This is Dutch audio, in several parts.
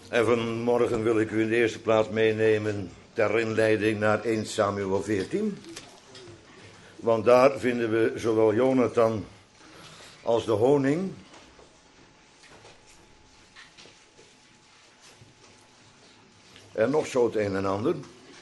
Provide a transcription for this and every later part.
En vanmorgen wil ik u in de eerste plaats meenemen ter inleiding naar 1 Samuel 14. Want daar vinden we zowel Jonathan als de honing. En nog zo het een en ander.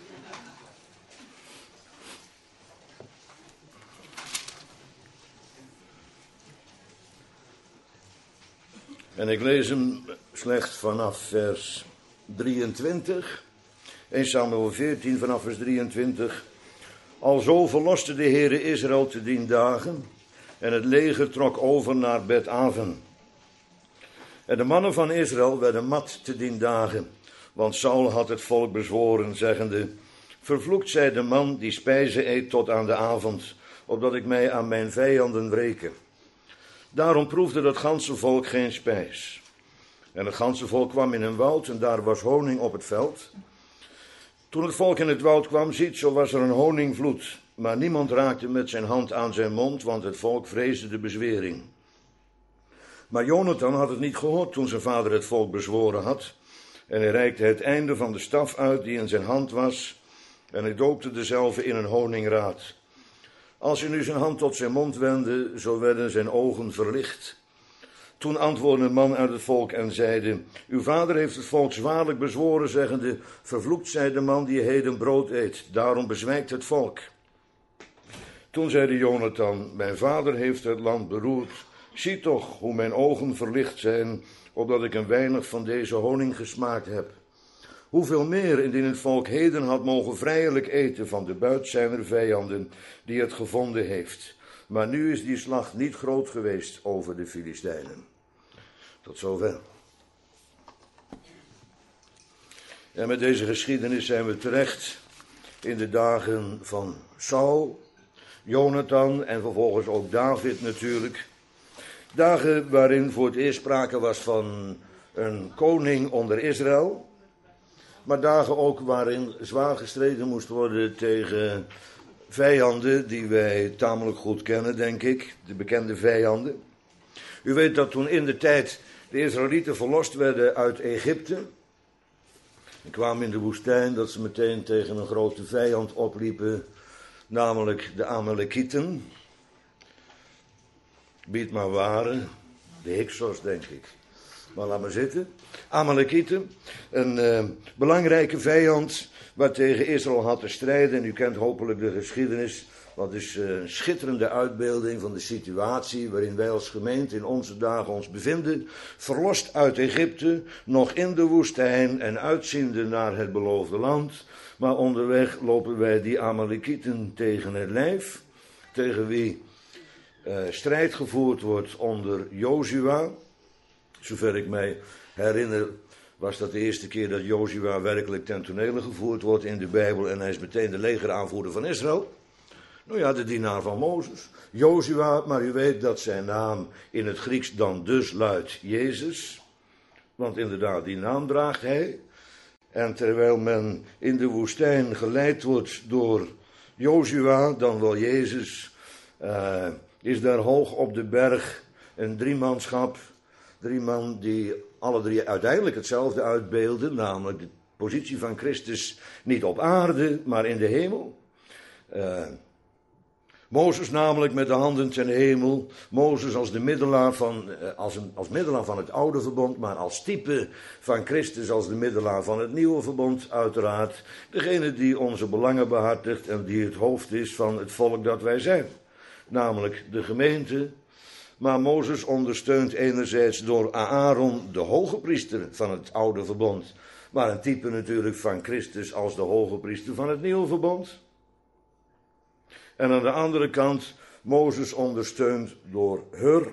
En ik lees hem slechts vanaf vers 23. 1 Samuel 14 vanaf vers 23. Alzo verloste de Heere Israël te dien dagen. En het leger trok over naar Bet-aven. En de mannen van Israël werden mat te dien dagen. Want Saul had het volk bezworen, zeggende: vervloekt zij de man die spijze eet tot aan de avond, opdat ik mij aan mijn vijanden wreke. Daarom proefde het ganse volk geen spijs. En het ganse volk kwam in een woud en daar was honing op het veld. Toen het volk in het woud kwam, ziet, zo was er een honingvloed. Maar niemand raakte met zijn hand aan zijn mond, want het volk vreesde de bezwering. Maar Jonathan had het niet gehoord toen zijn vader het volk bezworen had. En hij reikte het einde van de staf uit die in zijn hand was. En hij doopte dezelve in een honingraad. Als hij nu zijn hand tot zijn mond wendde, zo werden zijn ogen verlicht. Toen antwoordde een man uit het volk en zeide: uw vader heeft het volk zwaarlijk bezworen, zeggende: vervloekt zij de man die heden brood eet, daarom bezwijkt het volk. Toen zeide Jonathan: mijn vader heeft het land beroerd. Zie toch hoe mijn ogen verlicht zijn, opdat ik een weinig van deze honing gesmaakt heb. Hoeveel meer indien het volk heden had mogen vrijelijk eten van de buit zijner vijanden die het gevonden heeft. Maar nu is die slag niet groot geweest over de Filistijnen. Tot zover. En met deze geschiedenis zijn we terecht in de dagen van Saul, Jonathan en vervolgens ook David natuurlijk. Dagen waarin voor het eerst sprake was van een koning onder Israël. Maar dagen ook waarin zwaar gestreden moest worden tegen vijanden die wij tamelijk goed kennen, denk ik. De bekende vijanden. U weet dat toen in de tijd de Israëlieten verlost werden uit Egypte. En kwamen in de woestijn, dat ze meteen tegen een grote vijand opliepen. Namelijk de Amalekieten. Biedt maar waren. De Hyksos, denk ik. Maar laat maar zitten. Amalekieten, een belangrijke vijand waartegen Israël had te strijden. En u kent hopelijk de geschiedenis. Wat is een schitterende uitbeelding van de situatie waarin wij als gemeente in onze dagen ons bevinden. Verlost uit Egypte, nog in de woestijn en uitziende naar het beloofde land. Maar onderweg lopen wij die Amalekieten tegen het lijf. Tegen wie strijd gevoerd wordt onder Jozua. Zover ik mij herinner was dat de eerste keer dat Jozua werkelijk ten tonele gevoerd wordt in de Bijbel. En hij is meteen de legeraanvoerder van Israël. Nou ja, de dienaar van Mozes. Jozua, maar u weet dat zijn naam in het Grieks dan dus luidt Jezus. Want inderdaad, die naam draagt hij. En terwijl men in de woestijn geleid wordt door Jozua, dan wel Jezus, is daar hoog op de berg een driemanschap. 3 man die alle 3 uiteindelijk hetzelfde uitbeelden, namelijk de positie van Christus niet op aarde, maar in de hemel. Mozes namelijk met de handen ten hemel. Mozes als de middelaar als middelaar van het oude verbond, maar als type van Christus als de middelaar van het nieuwe verbond uiteraard. Degene die onze belangen behartigt en die het hoofd is van het volk dat wij zijn. Namelijk de gemeente. Maar Mozes ondersteunt enerzijds door Aaron, de hoge priester van het oude verbond. Maar een type natuurlijk van Christus als de hoge priester van het nieuwe verbond. En aan de andere kant, Mozes ondersteund door Hur.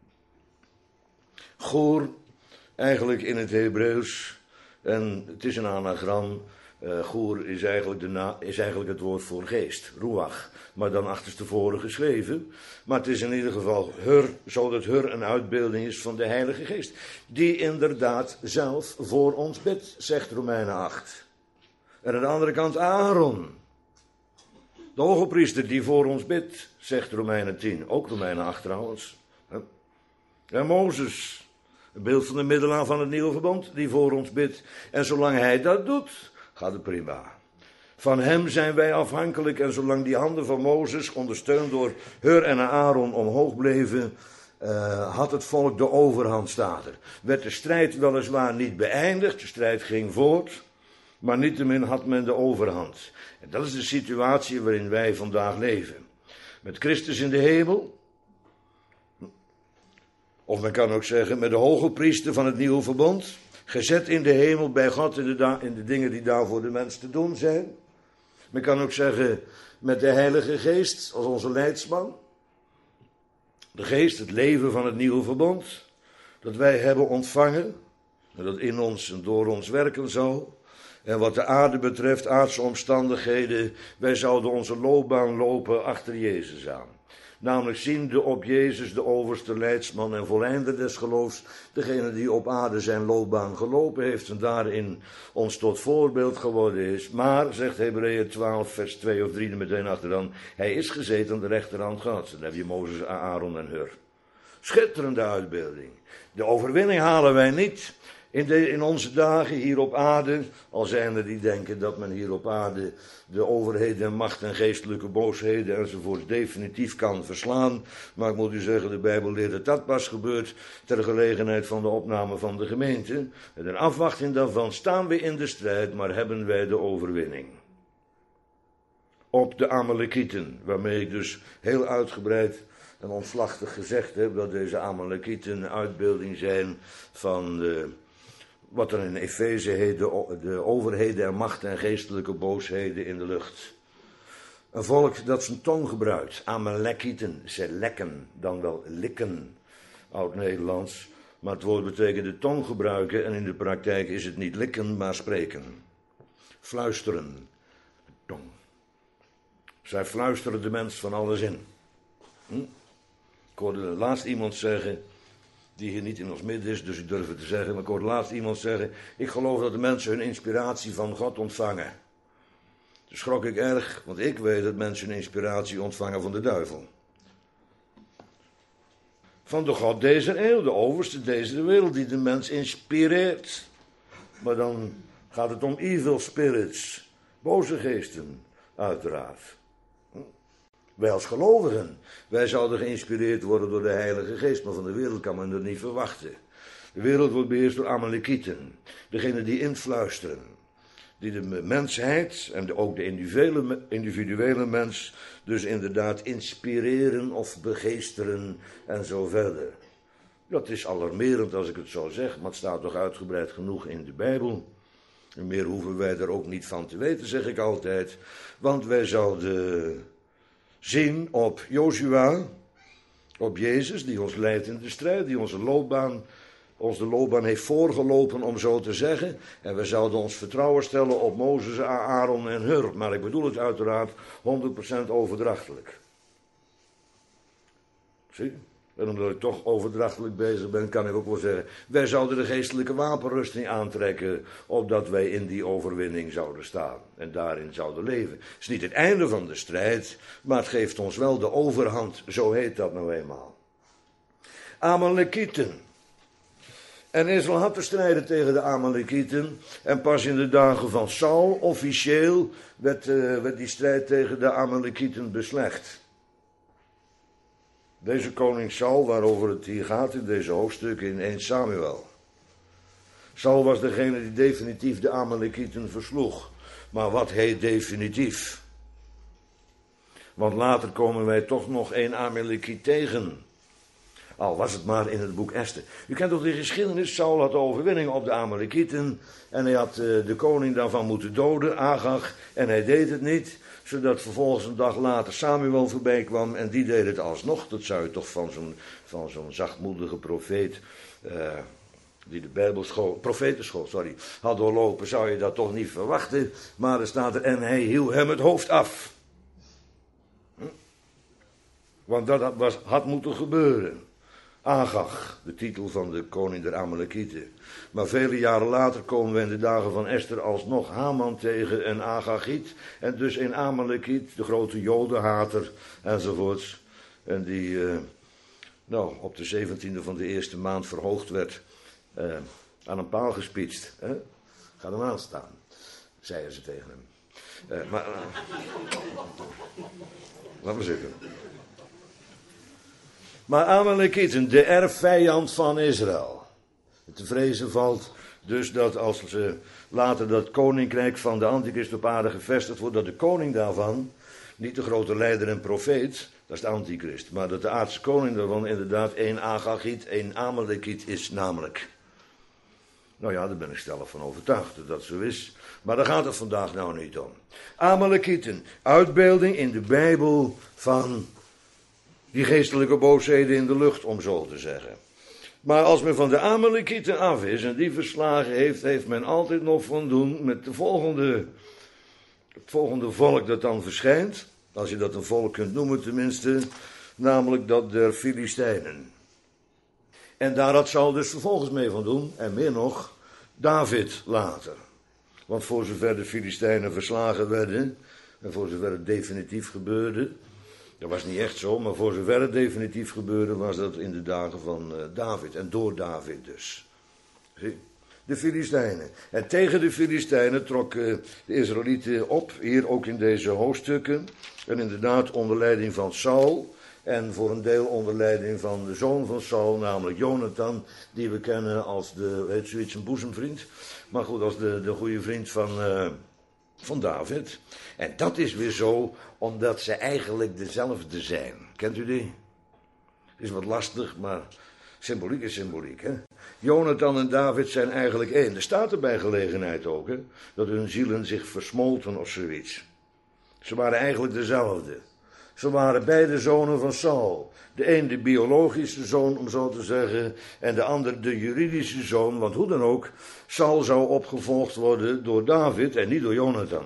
Goer, eigenlijk in het Hebreeuws. En het is een anagram. Goer is eigenlijk het woord voor geest, ruach. Maar dan achterstevoren geschreven. Maar het is in ieder geval Hur, zodat Hur een uitbeelding is van de Heilige Geest. Die inderdaad zelf voor ons bidt, zegt Romeinen 8. En aan de andere kant Aaron. De hoge priester die voor ons bidt, zegt Romeinen 10. Ook Romeinen 8 trouwens. En Mozes, Een beeld van de middelaar van het nieuwe verbond die voor ons bidt. En zolang hij dat doet, gaat het prima. Van hem zijn wij afhankelijk en zolang die handen van Mozes, ondersteund door Hur en Aaron, omhoog bleven, had het volk de overhand, staat er. Werd de strijd weliswaar niet beëindigd, de strijd ging voort, maar niettemin had men de overhand. En dat is de situatie waarin wij vandaag leven. Met Christus in de hemel, of men kan ook zeggen met de hoge priester van het nieuwe verbond, gezet in de hemel bij God in de dingen die daar voor de mens te doen zijn. Men kan ook zeggen met de Heilige Geest als onze leidsman. De geest, het leven van het nieuwe verbond, dat wij hebben ontvangen, en dat in ons en door ons werken zal. En wat de aarde betreft, aardse omstandigheden, wij zouden onze loopbaan lopen achter Jezus aan. Namelijk ziende op Jezus, de overste leidsman en voleinder des geloofs, degene die op aarde zijn loopbaan gelopen heeft en daarin ons tot voorbeeld geworden is. Maar, zegt Hebreeën 12, vers 2 of 3 er meteen achteraan, hij is gezeten aan de rechterhand Gods. Dan heb je Mozes, Aaron en Hur. Schitterende uitbeelding. De overwinning halen wij niet in onze dagen hier op aarde, al zijn er die denken dat men hier op aarde de overheden en macht en geestelijke boosheden enzovoort definitief kan verslaan. Maar ik moet u zeggen, de Bijbel leert dat dat pas gebeurt ter gelegenheid van de opname van de gemeente. En in afwachting daarvan staan we in de strijd, maar hebben wij de overwinning. Op de Amalekieten, waarmee ik dus heel uitgebreid en omslachtig gezegd heb dat deze Amalekieten een uitbeelding zijn van wat er in Efeze heet, de overheden en machten en geestelijke boosheden in de lucht. Een volk dat zijn tong gebruikt, Amalekieten, ze lekken, dan wel likken, oud-Nederlands. Maar het woord betekent de tong gebruiken en in de praktijk is het niet likken, maar spreken. Fluisteren, tong. Zij fluisteren de mens van alles in. Ik hoorde laatst iemand zeggen, die hier niet in ons midden is, dus ik durf het te zeggen, maar ik hoorde laatst iemand zeggen, ik geloof dat de mensen hun inspiratie van God ontvangen. Toen schrok ik erg, want ik weet dat mensen hun inspiratie ontvangen van de duivel. Van de God deze eeuw, de overste deze wereld, die de mens inspireert. Maar dan gaat het om evil spirits, boze geesten, uiteraard. Wij als gelovigen, wij zouden geïnspireerd worden door de Heilige Geest, maar van de wereld kan men dat niet verwachten. De wereld wordt beheerst door Amalekieten, degene die influisteren, die de mensheid en ook de individuele mens dus inderdaad inspireren of begeesteren en zo verder. Dat is alarmerend als ik het zo zeg, maar het staat toch uitgebreid genoeg in de Bijbel. En meer hoeven wij er ook niet van te weten, zeg ik altijd, want wij zouden zien op Jozua, op Jezus, die ons leidt in de strijd, die ons de loopbaan heeft voorgelopen, om zo te zeggen. En we zouden ons vertrouwen stellen op Mozes, Aaron en Hur. Maar ik bedoel het uiteraard 100% overdrachtelijk. Zie? En omdat ik toch overdrachtelijk bezig ben, kan ik ook wel zeggen, wij zouden de geestelijke wapenrusting aantrekken, opdat wij in die overwinning zouden staan en daarin zouden leven. Het is niet het einde van de strijd, maar het geeft ons wel de overhand, zo heet dat nou eenmaal. Amalekieten. En Israël had te strijden tegen de Amalekieten, en pas in de dagen van Saul, officieel, werd die strijd tegen de Amalekieten beslecht. Deze koning Saul, waarover het hier gaat in deze hoofdstukken in 1 Samuel. Saul was degene die definitief de Amalekieten versloeg. Maar wat heet definitief? Want later komen wij toch nog een Amalekiet tegen. Al was het maar in het boek Esther. U kent toch de geschiedenis, Saul had de overwinning op de Amalekieten. En hij had de koning daarvan moeten doden, Agag. En hij deed het niet. Zodat vervolgens een dag later Samuel voorbij kwam en die deed het alsnog. Dat zou je toch van zo'n zachtmoedige profeet, die de profetenschool had doorlopen, zou je dat toch niet verwachten. Maar er staat er, en hij hieuw hem het hoofd af. Want dat had moeten gebeuren. Agag, de titel van de koning der Amalekieten. Maar vele jaren later komen we in de dagen van Esther alsnog Haman tegen en Agagiet. En dus een Amalekiet, de grote jodenhater enzovoorts. En die op de 17e van de eerste maand verhoogd werd aan een paal gespietst. Hè? Ga hem aanstaan, zeiden ze tegen hem. Laat maar zitten. Maar Amalekieten, de erfvijand van Israël. Te vrezen valt dus dat als ze later dat koninkrijk van de antichrist op aarde gevestigd wordt, dat de koning daarvan, niet de grote leider en profeet, dat is de antichrist, maar dat de aardse koning daarvan inderdaad één Agagiet, één Amalekiet is namelijk. Nou ja, daar ben ik stellig van overtuigd dat dat zo is. Maar daar gaat het vandaag nou niet om. Amalekieten, uitbeelding in de Bijbel van die geestelijke boosheden in de lucht, om zo te zeggen. Maar als men van de Amalekieten af is en die verslagen heeft, heeft men altijd nog van doen met het volgende volk dat dan verschijnt. Als je dat een volk kunt noemen tenminste, namelijk dat der Filistijnen. En daar had Saul dus vervolgens mee van doen, en meer nog, David later. Want voor zover de Filistijnen verslagen werden, en voor zover het definitief gebeurde, dat was niet echt zo, maar voor zover het definitief gebeurde, was dat in de dagen van David, en door David dus. Zie? De Filistijnen. En tegen de Filistijnen trokken de Israëlieten op, hier ook in deze hoofdstukken, en inderdaad onder leiding van Saul, en voor een deel onder leiding van de zoon van Saul, namelijk Jonathan, die we kennen als de, heet zoiets, een boezemvriend, maar goed, als de goede vriend van David. En dat is weer zo, omdat ze eigenlijk dezelfde zijn. Kent u die? Is wat lastig, maar symboliek is symboliek, hè? Jonathan en David zijn eigenlijk één. Er staat er bij gelegenheid ook, hè, dat hun zielen zich versmolten of zoiets. Ze waren eigenlijk dezelfde. Ze waren beide zonen van Saul. De een de biologische zoon, om zo te zeggen, en de ander de juridische zoon, want hoe dan ook, Saul zou opgevolgd worden door David en niet door Jonathan.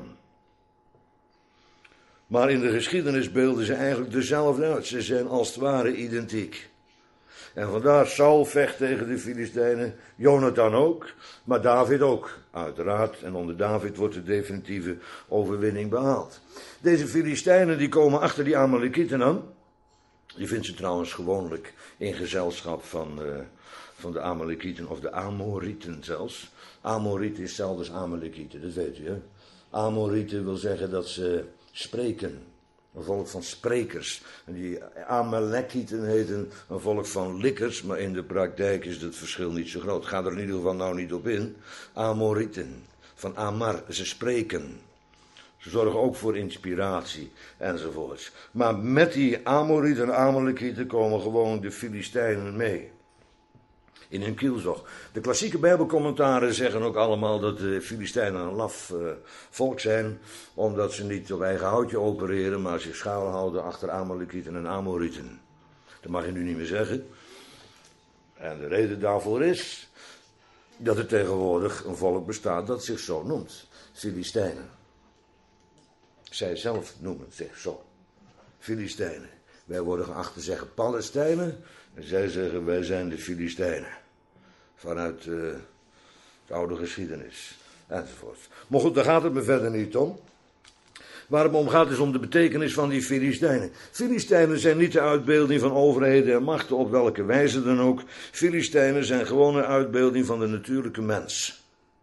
Maar in de geschiedenis beelden ze eigenlijk dezelfde uit. Ze zijn als het ware identiek. En vandaar Saul vecht tegen de Filistijnen, Jonathan ook, maar David ook, uiteraard. En onder David wordt de definitieve overwinning behaald. Deze Filistijnen die komen achter die Amalekieten aan. Je vindt ze trouwens gewoonlijk in gezelschap van de Amalekieten of de Amorieten zelfs. Amorieten is hetzelfde als Amalekieten, dat weet u, hè. Amorieten wil zeggen dat ze spreken. Een volk van sprekers. En die Amalekieten heten een volk van likkers, maar in de praktijk is het verschil niet zo groot. Ga er in ieder geval nou niet op in. Amorieten, van Amar, ze spreken. Ze zorgen ook voor inspiratie enzovoorts. Maar met die Amorieten en Amalekieten komen gewoon de Filistijnen mee. In hun kielzog. De klassieke Bijbelcommentaren zeggen ook allemaal dat de Filistijnen een laf volk zijn, omdat ze niet op eigen houtje opereren, maar zich schuilhouden achter Amalekieten en Amorieten. Dat mag je nu niet meer zeggen. En de reden daarvoor is dat er tegenwoordig een volk bestaat dat zich zo noemt. Filistijnen. Zij zelf noemen zich zo. Filistijnen. Wij worden geacht te zeggen Palestijnen. En zij zeggen wij zijn de Filistijnen. Vanuit de oude geschiedenis. Enzovoort. Maar goed, daar gaat het me verder niet om. Waar het me om gaat is om de betekenis van die Filistijnen. Filistijnen zijn niet de uitbeelding van overheden en machten op welke wijze dan ook. Filistijnen zijn gewoon een uitbeelding van de natuurlijke mens.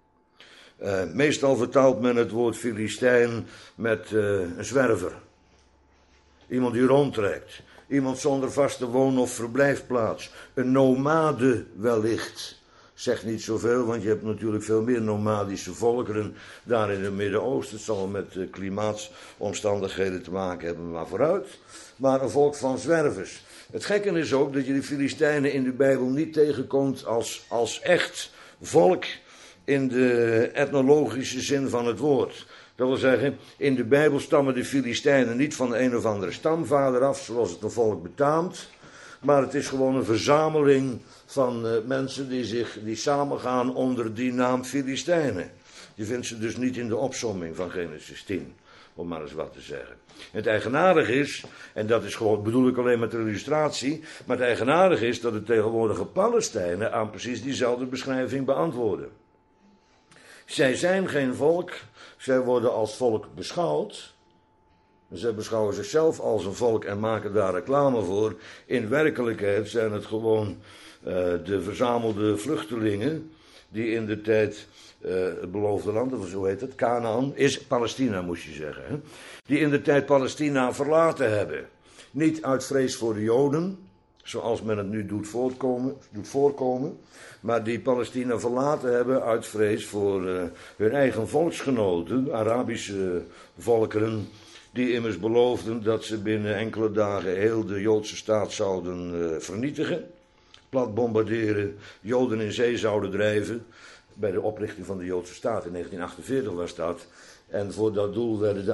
Meestal vertaalt men het woord Filistijn met een zwerver. Iemand die rondtrekt. Iemand zonder vaste woon- of verblijfplaats. Een nomade wellicht. Zegt niet zoveel, want je hebt natuurlijk veel meer nomadische volkeren daar in het Midden-Oosten. Het zal met klimaatomstandigheden te maken hebben, maar vooruit. Maar een volk van zwervers. Het gekke is ook dat je de Filistijnen in de Bijbel niet tegenkomt als echt volk in de etnologische zin van het woord. Dat wil zeggen, in de Bijbel stammen de Filistijnen niet van de een of andere stamvader af, zoals het een volk betaamt. Maar het is gewoon een verzameling van mensen die samengaan onder die naam Filistijnen. Je vindt ze dus niet in de opsomming van Genesis 10, om maar eens wat te zeggen. Het eigenaardige is, en dat is gewoon, bedoel ik alleen met de illustratie, maar het eigenaardige is dat de tegenwoordige Palestijnen aan precies diezelfde beschrijving beantwoorden. Zij zijn geen volk, zij worden als volk beschouwd, Ze beschouwen zichzelf als een volk en maken daar reclame voor. In werkelijkheid zijn het gewoon de verzamelde vluchtelingen die in de tijd het beloofde land, of zo heet het, Canaan, is Palestina moet je zeggen, hè? Die in de tijd Palestina verlaten hebben. Niet uit vrees voor de Joden, zoals men het nu doet voorkomen, maar die Palestina verlaten hebben uit vrees voor hun eigen volksgenoten, Arabische volkeren, die immers beloofden dat ze binnen enkele dagen heel de Joodse staat zouden vernietigen, plat bombarderen, Joden in zee zouden drijven. Bij de oprichting van de Joodse staat in 1948 was dat. En voor dat doel werd de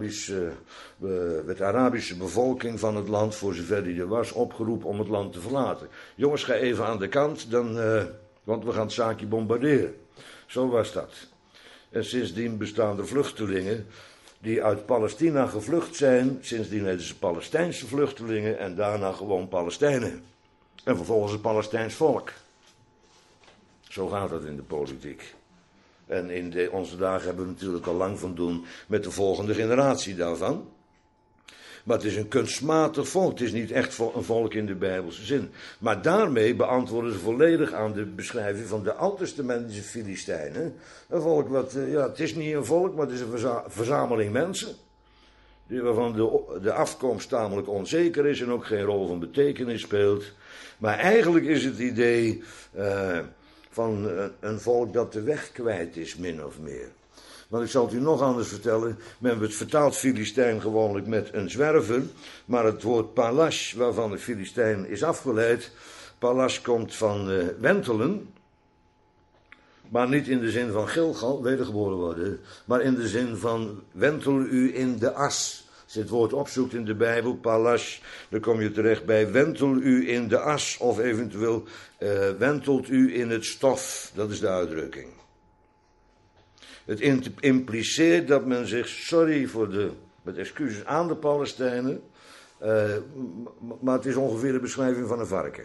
Arabische bevolking van het land, voor zover die er was, opgeroepen om het land te verlaten. Jongens, ga even aan de kant, want we gaan het zaakje bombarderen. Zo was dat. En sindsdien bestaan er vluchtelingen die uit Palestina gevlucht zijn. Sindsdien heten ze Palestijnse vluchtelingen en daarna gewoon Palestijnen. En vervolgens het Palestijns volk. Zo gaat dat in de politiek. En in onze dagen hebben we natuurlijk al lang van doen met de volgende generatie daarvan. Maar het is een kunstmatig volk. Het is niet echt een volk in de Bijbelse zin. Maar daarmee beantwoorden ze volledig aan de beschrijving van de Oud-testamentische Filistijnen. Een volk wat, het is niet een volk, maar het is een verzameling mensen. Waarvan de afkomst tamelijk onzeker is en ook geen rol van betekenis speelt. Maar eigenlijk is het idee van een volk dat de weg kwijt is, min of meer. Want ik zal het u nog anders vertellen. Men het vertaalt Filistijn gewoonlijk met een zwerver. Maar het woord palash, waarvan de Filistijn is afgeleid. Palash komt van wentelen. Maar niet in de zin van Gilgal, wedergeboren worden. Maar in de zin van wentel u in de as. Als je het woord opzoekt in de Bijbel, palash, dan kom je terecht bij wentel u in de as. Of eventueel wentelt u in het stof. Dat is de uitdrukking. Het impliceert dat men zich, met excuses aan de Palestijnen, maar het is ongeveer de beschrijving van een varken.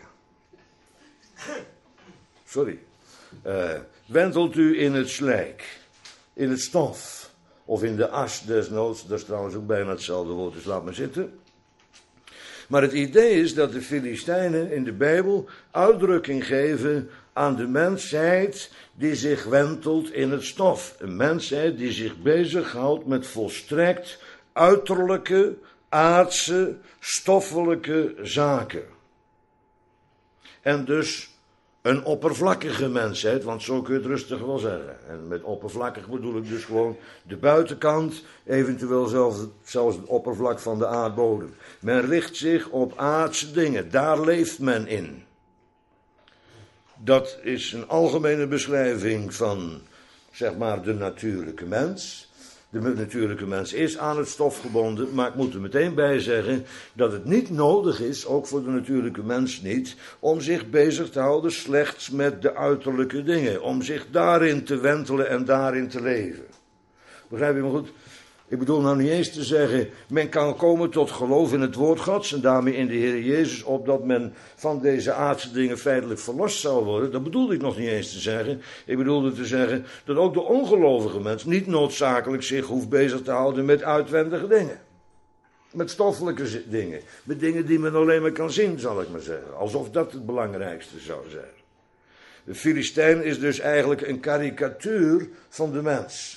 Wentelt u in het slijk, in het stof, of in de as desnoods, dat is trouwens ook bijna hetzelfde woord, dus laat maar zitten. Maar het idee is dat de Filistijnen in de Bijbel uitdrukking geven aan de mensheid die zich wentelt in het stof. Een mensheid die zich bezighoudt met volstrekt uiterlijke, aardse, stoffelijke zaken. En dus een oppervlakkige mensheid, want zo kun je het rustig wel zeggen. En met oppervlakkig bedoel ik dus gewoon de buitenkant, eventueel zelfs het oppervlak van de aardbodem. Men richt zich op aardse dingen, daar leeft men in. Dat is een algemene beschrijving van, zeg maar, de natuurlijke mens. De natuurlijke mens is aan het stof gebonden, maar ik moet er meteen bij zeggen dat het niet nodig is, ook voor de natuurlijke mens niet, om zich bezig te houden slechts met de uiterlijke dingen. Om zich daarin te wentelen en daarin te leven. Begrijp je me goed? Ik bedoel nou niet eens te zeggen, men kan komen tot geloof in het woord Gods en daarmee in de Heer Jezus, opdat men van deze aardse dingen feitelijk verlost zou worden. Dat bedoelde ik nog niet eens te zeggen. Ik bedoelde te zeggen dat ook de ongelovige mens niet noodzakelijk zich hoeft bezig te houden met uitwendige dingen. Met stoffelijke dingen. Met dingen die men alleen maar kan zien, zal ik maar zeggen. Alsof dat het belangrijkste zou zijn. De Filistijn is dus eigenlijk een karikatuur van de mens.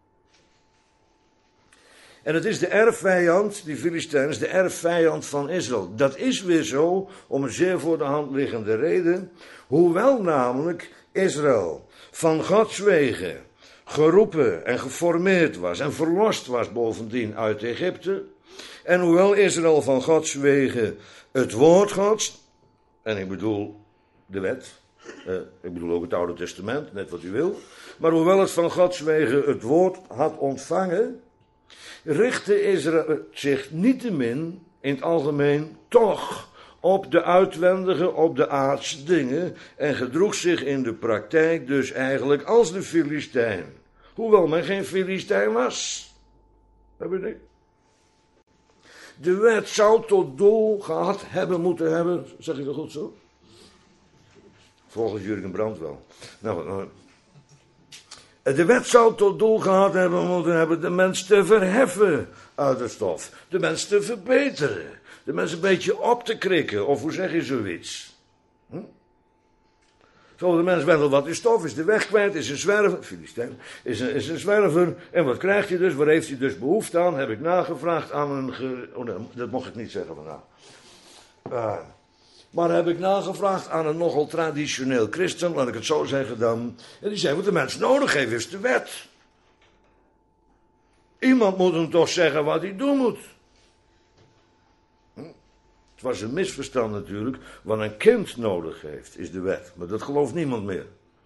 En het is de erfvijand, die Filistijn is de erfvijand van Israël. Dat is weer zo, om een zeer voor de hand liggende reden. Hoewel namelijk Israël van Gods wegen geroepen en geformeerd was en verlost was bovendien uit Egypte. En hoewel Israël van Gods wegen het woord Gods, en ik bedoel de wet, ik bedoel ook het Oude Testament, net wat u wil. Maar hoewel het van Gods wegen het woord had ontvangen, richtte Israël zich niettemin in het algemeen toch op de uitwendige, op de aardse dingen en gedroeg zich in de praktijk dus eigenlijk als de Filistijn. Hoewel men geen Filistijn was. Dat weet ik. De wet zou tot doel gehad moeten hebben, zeg ik dat goed zo? Volgens Jurgen Brandt wel. De wet zou tot doel gehad moeten hebben de mens te verheffen uit het stof. De mens te verbeteren. De mens een beetje op te krikken. Of hoe zeg je zoiets? Zo, de mens wendelt wat in stof, is de weg kwijt, is een zwerver. Filistijn is een zwerver. En wat krijgt hij dus? Waar heeft hij dus behoefte aan? Heb ik nagevraagd aan een... dat mocht ik niet zeggen vandaag. Maar heb ik nagevraagd aan een nogal traditioneel christen, laat ik het zo zeggen dan. En die zei, wat de mens nodig heeft is de wet. Iemand moet hem toch zeggen wat hij doen moet. Het was een misverstand natuurlijk. Wat een kind nodig heeft is de wet. Maar dat gelooft niemand meer.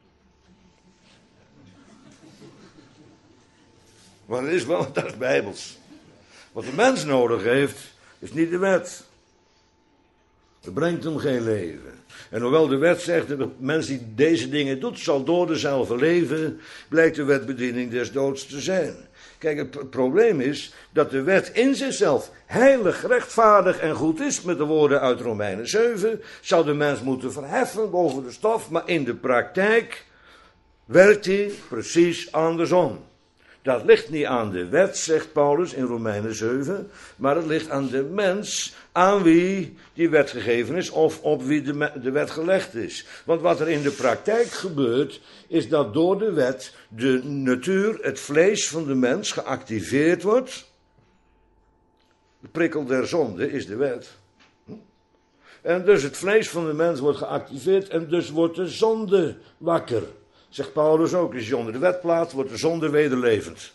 Maar het is wel, dat is bijbels. Wat de mens nodig heeft is niet de wet. Het brengt hem geen leven. En hoewel de wet zegt, de mens die deze dingen doet, zal door dezelfde leven, blijkt de wetbediening des doods te zijn. Kijk, het probleem is dat de wet in zichzelf heilig, rechtvaardig en goed is, met de woorden uit Romeinen 7, zou de mens moeten verheffen boven de stof, maar in de praktijk werkt hij precies andersom. Dat ligt niet aan de wet, zegt Paulus in Romeinen 7, maar het ligt aan de mens aan wie die wet gegeven is of op wie de wet gelegd is. Want wat er in de praktijk gebeurt, is dat door de wet de natuur, het vlees van de mens geactiveerd wordt. De prikkel der zonde is de wet. En dus het vlees van de mens wordt geactiveerd en dus wordt de zonde wakker. Zegt Paulus ook, als je onder de wet plaatst, wordt de zonde wederlevend.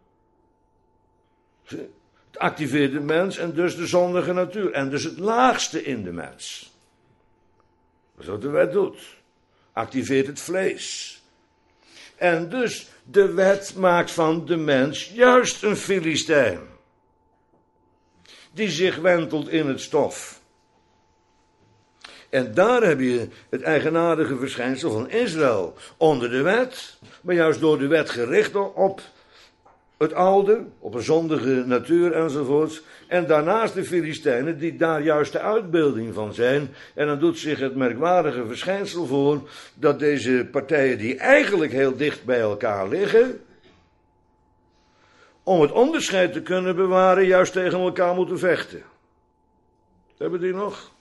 Het activeert de mens en dus de zondige natuur. En dus het laagste in de mens. Dat is wat de wet doet. Activeert het vlees. En dus de wet maakt van de mens juist een Filistijn. Die zich wentelt in het stof. En daar heb je het eigenaardige verschijnsel van Israël onder de wet, maar juist door de wet gericht op het oude, op een zondige natuur enzovoort. En daarnaast de Filistijnen die daar juist de uitbeelding van zijn. En dan doet zich het merkwaardige verschijnsel voor dat deze partijen die eigenlijk heel dicht bij elkaar liggen, om het onderscheid te kunnen bewaren, juist tegen elkaar moeten vechten. Hebben die nog?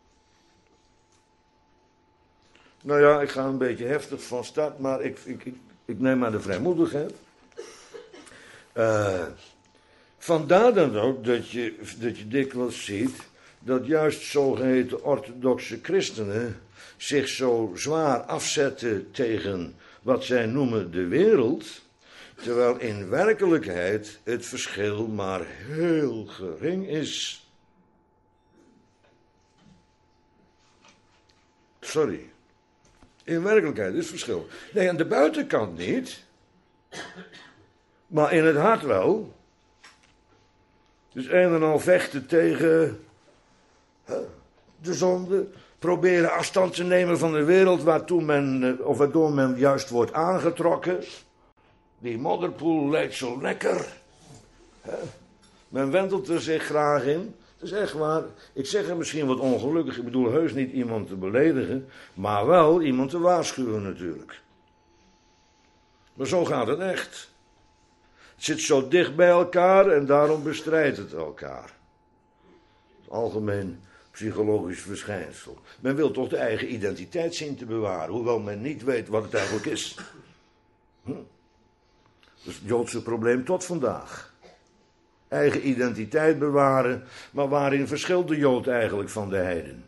Nou ja, ik ga een beetje heftig van start, maar ik neem maar de vrijmoedigheid. Vandaar dan ook dat je dikwijls ziet dat juist zogeheten orthodoxe christenen zich zo zwaar afzetten tegen wat zij noemen de wereld, terwijl in werkelijkheid het verschil maar heel gering is. Sorry. In werkelijkheid is het verschil. Nee, aan de buitenkant niet. Maar in het hart wel. Dus een en al vechten tegen de zonde. Proberen afstand te nemen van de wereld waardoor men juist wordt aangetrokken. Die modderpoel lijkt zo lekker. Men wentelt er zich graag in. Het is echt waar. Ik zeg het misschien wat ongelukkig. Ik bedoel heus niet iemand te beledigen. Maar wel iemand te waarschuwen natuurlijk. Maar zo gaat het echt. Het zit zo dicht bij elkaar en daarom bestrijdt het elkaar. Algemeen psychologisch verschijnsel. Men wil toch de eigen identiteit zien te bewaren. Hoewel men niet weet wat het eigenlijk is. Dat is het Joodse probleem tot vandaag. Eigen identiteit bewaren, maar waarin verschilt de Jood eigenlijk van de heiden?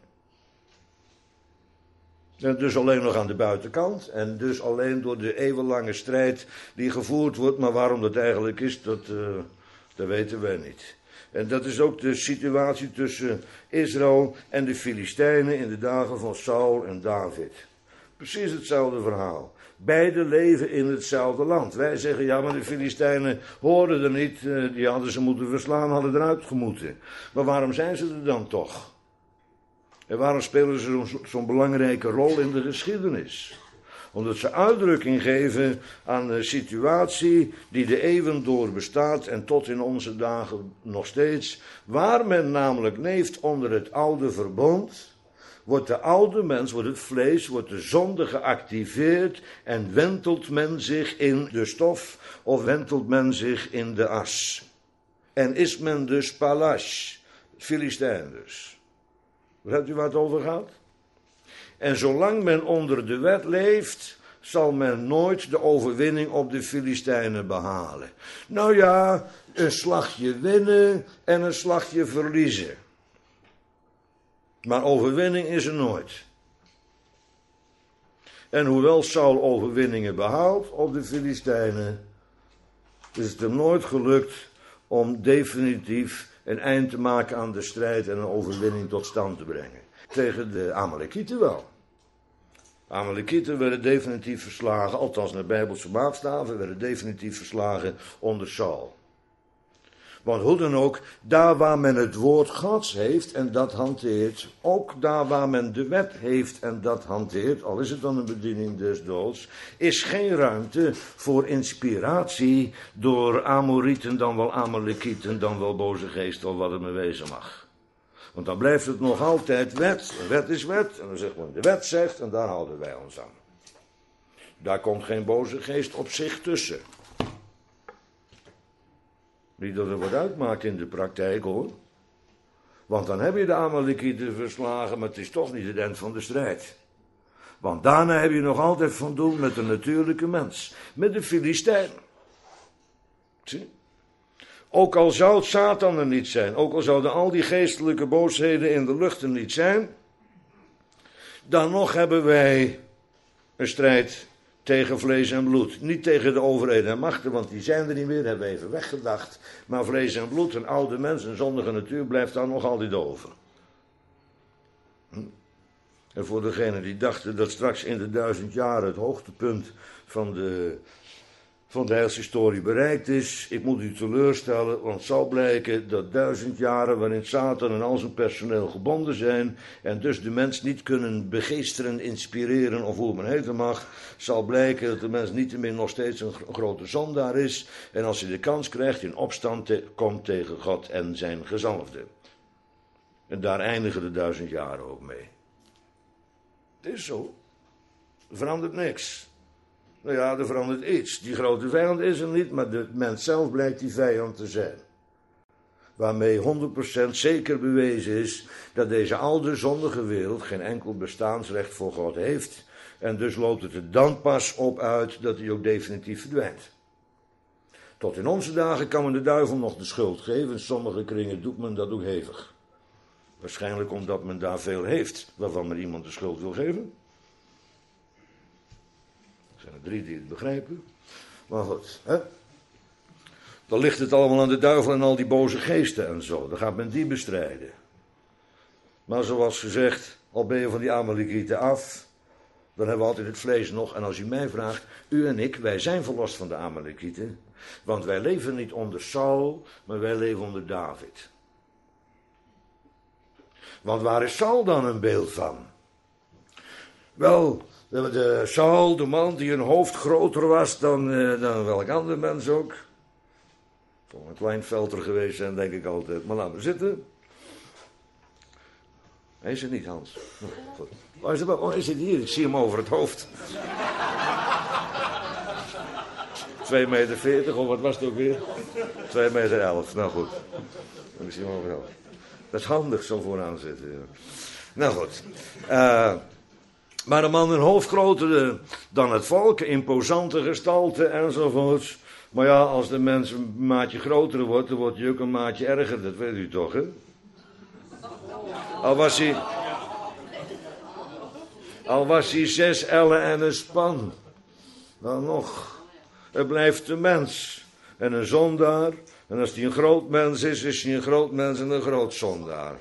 En dus alleen nog aan de buitenkant en dus alleen door de eeuwenlange strijd die gevoerd wordt, maar waarom dat eigenlijk is, dat weten wij niet. En dat is ook de situatie tussen Israël en de Filistijnen in de dagen van Saul en David. Precies hetzelfde verhaal. Beide leven in hetzelfde land. Wij zeggen, ja, maar de Filistijnen hoorden er niet. Die hadden ze moeten verslaan, hadden eruit gemoeten. Maar waarom zijn ze er dan toch? En waarom spelen ze zo'n belangrijke rol in de geschiedenis? Omdat ze uitdrukking geven aan een situatie die de eeuwen door bestaat en tot in onze dagen nog steeds. Waar men namelijk leeft onder het oude verbond, wordt de oude mens, wordt het vlees, wordt de zonde geactiveerd en wentelt men zich in de stof of wentelt men zich in de as. En is men dus Palash, Filistijn dus. Hebt u waar het over gaat? En zolang men onder de wet leeft, zal men nooit de overwinning op de Filistijnen behalen. Nou ja, een slagje winnen en een slagje verliezen. Maar overwinning is er nooit. En hoewel Saul overwinningen behaalt op de Filistijnen, is het hem nooit gelukt om definitief een eind te maken aan de strijd en een overwinning tot stand te brengen. Tegen de Amalekieten wel. De Amalekieten werden definitief verslagen, althans naar Bijbelse maatstaven, werden definitief verslagen onder Saul. Want hoe dan ook, daar waar men het woord Gods heeft en dat hanteert, ook daar waar men de wet heeft en dat hanteert, al is het dan een bediening des doods, is geen ruimte voor inspiratie door Amorieten, dan wel Amalekieten, dan wel boze geesten, of wat het maar wezen mag. Want dan blijft het nog altijd wet. Wet is wet. En dan zegt men, de wet zegt, en daar houden wij ons aan. Daar komt geen boze geest op zich tussen. Niet dat er wat uitmaakt in de praktijk, hoor. Want dan heb je de Amalekieten verslagen, maar het is toch niet het eind van de strijd. Want daarna heb je nog altijd van doen met de natuurlijke mens. Met de Filistijn. Zie? Ook al zou het Satan er niet zijn, ook al zouden al die geestelijke boosheden in de lucht er niet zijn, dan nog hebben wij een strijd tegen vlees en bloed. Niet tegen de overheden en machten, want die zijn er niet meer, hebben we even weggedacht. Maar vlees en bloed, een oude mens, een zondige natuur, blijft daar nog altijd over. En voor degenen die dachten dat straks in de 1000 jaar het hoogtepunt van de heilshistorie bereikt is, ik moet u teleurstellen, want het zal blijken dat 1000 jaren waarin Satan en al zijn personeel gebonden zijn en dus de mens niet kunnen begeesteren, inspireren of hoe men heten mag, zal blijken dat de mens niettemin nog steeds een grote zondaar is en als hij de kans krijgt in opstand komt tegen God en zijn gezalfde. En daar eindigen de 1000 jaren ook mee. Het is zo. Er verandert niks. Nou ja, er verandert iets. Die grote vijand is er niet, maar de mens zelf blijkt die vijand te zijn. Waarmee 100% zeker bewezen is dat deze oude zondige wereld geen enkel bestaansrecht voor God heeft. En dus loopt het er dan pas op uit dat hij ook definitief verdwijnt. Tot in onze dagen kan men de duivel nog de schuld geven. In sommige kringen doet men dat ook hevig. Waarschijnlijk omdat men daar veel heeft waarvan men iemand de schuld wil geven. Er zijn er 3 die het begrijpen. Maar goed, hè? Dan ligt het allemaal aan de duivel en al die boze geesten en zo. Dan gaat men die bestrijden. Maar zoals gezegd, al ben je van die Amalekieten af, dan hebben we altijd het vlees nog. En als u mij vraagt, u en ik, wij zijn verlost van de Amalekieten. Want wij leven niet onder Saul, maar wij leven onder David. Want waar is Saul dan een beeld van? Wel, de Saul, de man die een hoofd groter was dan welk ander mens ook. Toch een klein velter geweest zijn, denk ik altijd. Maar laten we zitten. Hij is er niet, Hans. Goed. Waar is hij hier? Ik zie hem over het hoofd. 2,40 meter, of wat was het ook weer? 2,11 meter. Nou goed. Ik zie hem over het hoofd. Dat is handig, zo vooraan zitten. Ja. Nou goed. Maar een man een hoofd groter dan het volk, imposante gestalte enzovoorts. Maar ja, als de mens een maatje groter wordt, dan wordt hij ook een maatje erger. Dat weet u toch, hè? Al was hij 6 ellen en een span. Dan nog. Het blijft een mens. En een zondaar. En als hij een groot mens is, is hij een groot mens en een groot zondaar.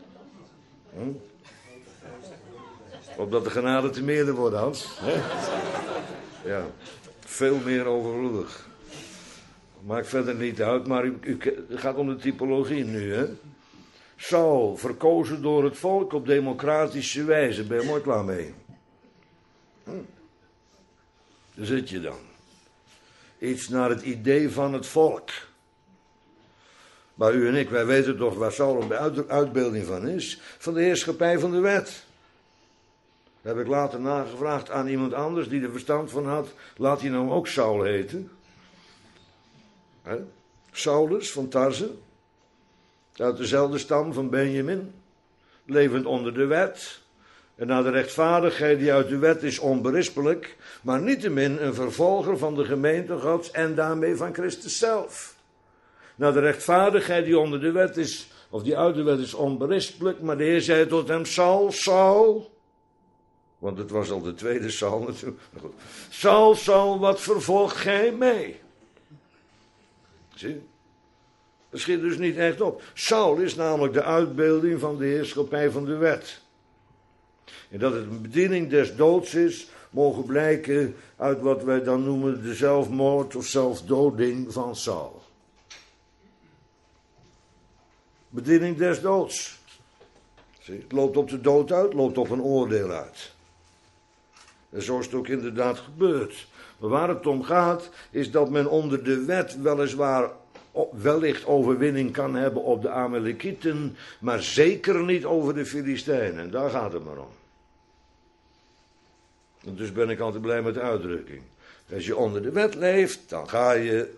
Opdat de genade te meerder wordt, Hans. Hè? Ja, veel meer overvloedig. Maakt verder niet uit, maar het gaat om de typologie nu, hè. Saul, verkozen door het volk op democratische wijze. Ben je mooi klaar mee? Daar zit je dan. Iets naar het idee van het volk. Maar u en ik, wij weten toch waar Saul een uitbeelding van is. Van de heerschappij van de wet. Daar heb ik later nagevraagd aan iemand anders die er verstand van had. Laat hij nou ook Saul heten. Saulus van Tarse, uit dezelfde stam van Benjamin, levend onder de wet. En naar de rechtvaardigheid die uit de wet is onberispelijk, maar niettemin een vervolger van de gemeente Gods en daarmee van Christus zelf. Naar de rechtvaardigheid die onder de wet is, of die uit de wet is onberispelijk, maar de Heer zei tot hem, Saul, Saul, want het was al de tweede Saul natuurlijk. Saul, Saul, wat vervolgt gij mij? Zie, dat schiet dus niet echt op. Saul is namelijk de uitbeelding van de heerschappij van de wet. En dat het een bediening des doods is, mogen blijken uit wat wij dan noemen de zelfmoord of zelfdoding van Saul. Bediening des doods. Zie, het loopt op de dood uit, loopt op een oordeel uit. En zo is het ook inderdaad gebeurd. Maar waar het om gaat, is dat men onder de wet weliswaar wellicht overwinning kan hebben op de Amalekieten, maar zeker niet over de Filistijnen. En daar gaat het maar om. En dus ben ik altijd blij met de uitdrukking. Als je onder de wet leeft, dan ga je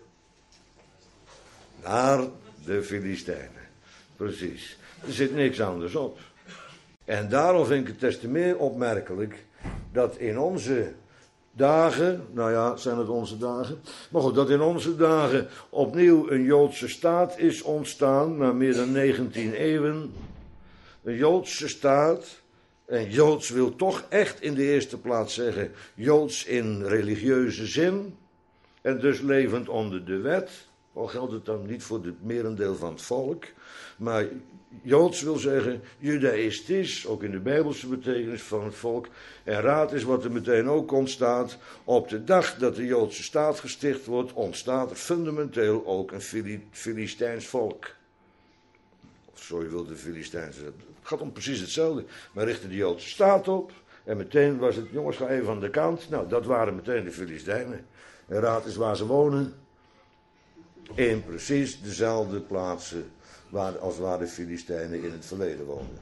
naar de Filistijnen. Precies. Er zit niks anders op. En daarom vind ik het des te meer opmerkelijk dat in onze dagen, nou ja, zijn het onze dagen, maar goed, dat in onze dagen opnieuw een Joodse staat is ontstaan, na meer dan 19 eeuwen. Een Joodse staat, en Joods wil toch echt in de eerste plaats zeggen, Joods in religieuze zin, en dus levend onder de wet, al geldt het dan niet voor het merendeel van het volk, maar Joods wil zeggen judaïstisch, ook in de Bijbelse betekenis van het volk. En raad is wat er meteen ook ontstaat. Op de dag dat de Joodse staat gesticht wordt, ontstaat er fundamenteel ook een Filistijns volk. Of zo je wilt, de Filistijnse. Het gaat om precies hetzelfde. Men richtte de Joodse staat op. En meteen was het, jongens, ga even aan de kant. Nou, dat waren meteen de Filistijnen. En raad is waar ze wonen. In precies dezelfde plaatsen als waar de Filistijnen in het verleden woonden.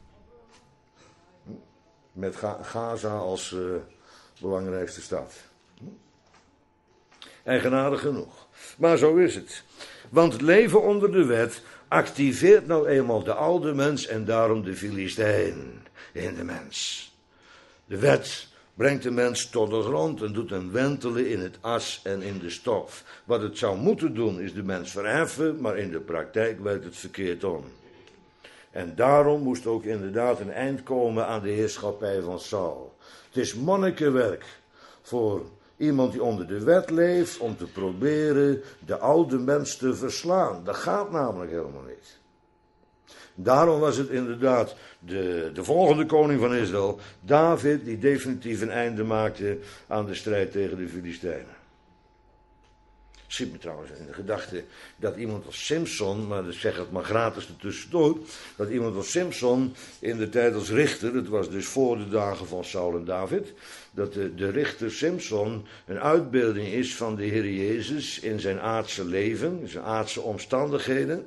Met Gaza als belangrijkste stad. Eigenaardig genoeg. Maar zo is het. Want het leven onder de wet activeert nou eenmaal de oude mens en daarom de Filistijn in de mens. De wet brengt de mens tot de grond en doet hem wentelen in het as en in de stof. Wat het zou moeten doen is de mens verheffen, maar in de praktijk werkt het verkeerd om. En daarom moest ook inderdaad een eind komen aan de heerschappij van Saul. Het is monnikenwerk voor iemand die onder de wet leeft om te proberen de oude mens te verslaan. Dat gaat namelijk helemaal niet. Daarom was het inderdaad de volgende koning van Israël, David, die definitief een einde maakte aan de strijd tegen de Filistijnen. Schiet me trouwens in de gedachte dat iemand als Simson, maar ik zeg het maar gratis ertussendoor, dat iemand als Simson in de tijd als richter, het was dus voor de dagen van Saul en David, dat de richter Simson een uitbeelding is van de Heer Jezus in zijn aardse leven, in zijn aardse omstandigheden.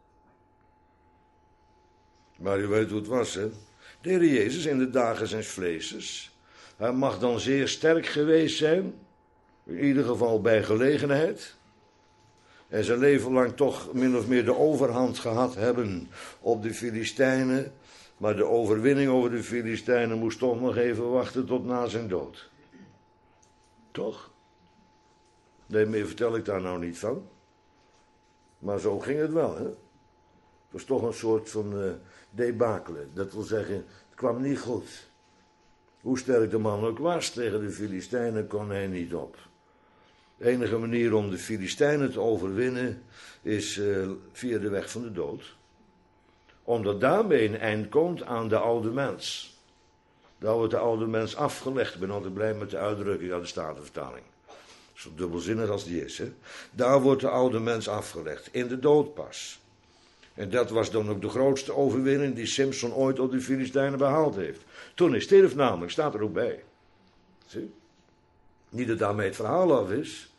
Maar u weet hoe het was, hè? De Heer Jezus in de dagen zijns vleeses. Hij mag dan zeer sterk geweest zijn. In ieder geval bij gelegenheid. En zijn leven lang toch min of meer de overhand gehad hebben op de Filistijnen. Maar de overwinning over de Filistijnen moest toch nog even wachten tot na zijn dood. Toch? Nee, meer vertel ik daar nou niet van. Maar zo ging het wel, hè? Het was toch een soort van debakelen. Dat wil zeggen, het kwam niet goed. Hoe sterk de man ook was, tegen de Filistijnen kon hij niet op. De enige manier om de Filistijnen te overwinnen is via de weg van de dood. Omdat daarmee een eind komt aan de oude mens. Daar wordt de oude mens afgelegd. Ik ben altijd blij met de uitdrukking uit de Statenvertaling. Zo dubbelzinnig als die is, hè. Daar wordt de oude mens afgelegd, in de doodpas. En dat was dan ook de grootste overwinning die Simson ooit op de Filistijnen behaald heeft. Toen hij stierf namelijk, staat er ook bij. Zie? Niet dat daarmee het verhaal af is.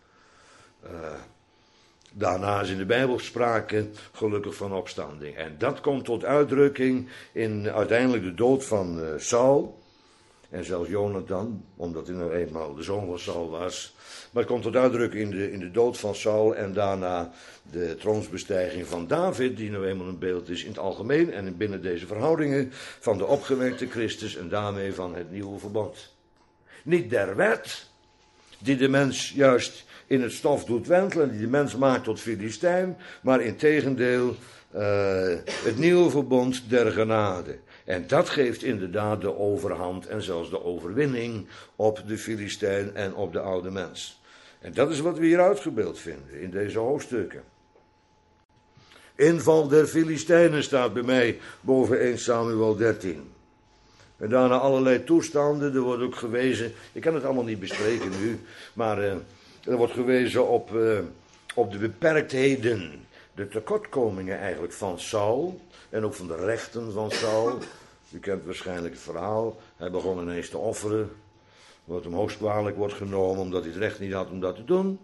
Daarna is in de Bijbel sprake gelukkig van opstanding. En dat komt tot uitdrukking in uiteindelijk de dood van Saul. En zelfs Jonathan, omdat hij nou eenmaal de zoon van Saul was. Maar het komt tot uitdrukking in de dood van Saul en daarna de troonsbestijging van David, die nou eenmaal een beeld is in het algemeen en binnen deze verhoudingen van de opgewekte Christus en daarmee van het nieuwe verbond. Niet der wet, die de mens juist in het stof doet wentelen, die de mens maakt tot Filistijn, maar integendeel het nieuwe verbond der genade. En dat geeft inderdaad de overhand en zelfs de overwinning op de Filistijn en op de oude mens. En dat is wat we hier uitgebeeld vinden in deze hoofdstukken. Inval der Filistijnen staat bij mij boven 1 Samuel 13. En daarna allerlei toestanden, er wordt ook gewezen, ik kan het allemaal niet bespreken nu, maar er wordt gewezen op de beperktheden, de tekortkomingen eigenlijk van Saul en ook van de rechten van Saul. U kent waarschijnlijk het verhaal, hij begon ineens te offeren, wat hem hoogst kwalijk wordt genomen omdat hij het recht niet had om dat te doen.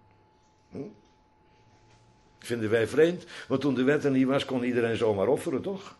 Vinden wij vreemd, want toen de wet er niet was kon iedereen zomaar offeren, toch?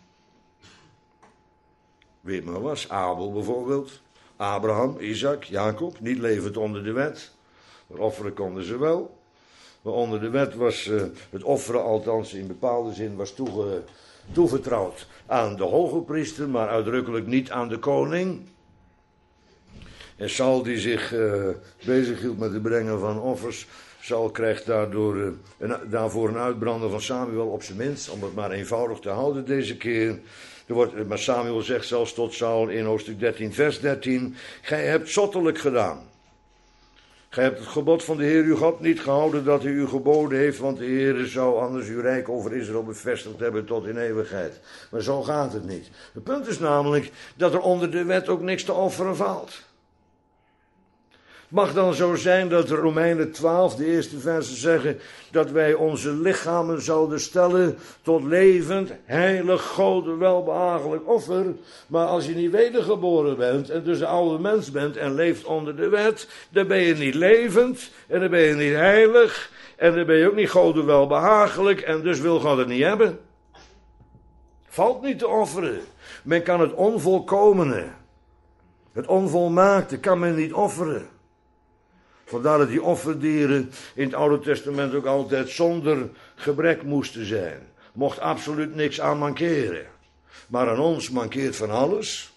Wie het maar was, Abel bijvoorbeeld, Abraham, Isaac, Jacob, niet levend onder de wet. Maar offeren konden ze wel. Maar onder de wet was het offeren, althans in bepaalde zin, was toevertrouwd aan de hoge priester, maar uitdrukkelijk niet aan de koning. En Saul die zich bezighield met het brengen van offers, Saul krijgt daarvoor een uitbrander van Samuel op zijn minst, om het maar eenvoudig te houden deze keer. Maar Samuel zegt zelfs tot Saul in hoofdstuk 13 vers 13, gij hebt zottelijk gedaan. Gij hebt het gebod van de Heer uw God niet gehouden dat hij u geboden heeft, want de Heer zou anders uw rijk over Israël bevestigd hebben tot in eeuwigheid. Maar zo gaat het niet. Het punt is namelijk dat er onder de wet ook niks te offeren valt. Het mag dan zo zijn dat de Romeinen 12, de eerste versen zeggen, dat wij onze lichamen zouden stellen tot levend, heilig, God welbehagelijk offer. Maar als je niet wedergeboren bent en dus de oude mens bent en leeft onder de wet, dan ben je niet levend en dan ben je niet heilig en dan ben je ook niet God welbehagelijk en dus wil God het niet hebben. Valt niet te offeren. Men kan het onvolkomene, het onvolmaakte kan men niet offeren. Vandaar dat die offerdieren in het Oude Testament ook altijd zonder gebrek moesten zijn. Mocht absoluut niks aan mankeren. Maar aan ons mankeert van alles.